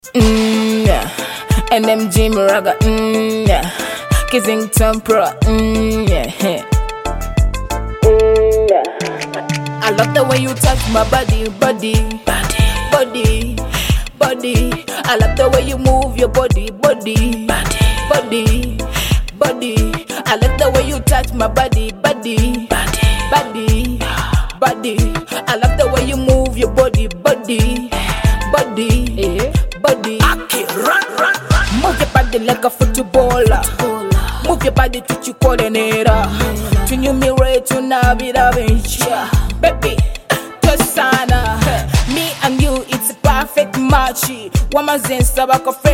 Yeah. NMG Muraga, yeah. Kissington Pro, yeah. I love the way you touch my body. I love the way you move your body. I love the way you touch my body. I love the way you move your body. Move your body like a footballer. Move your body to your coordinator. To you me ready to navigate. Baby, Tosana. Me and you, it's a perfect match. Woman's in Sabaka.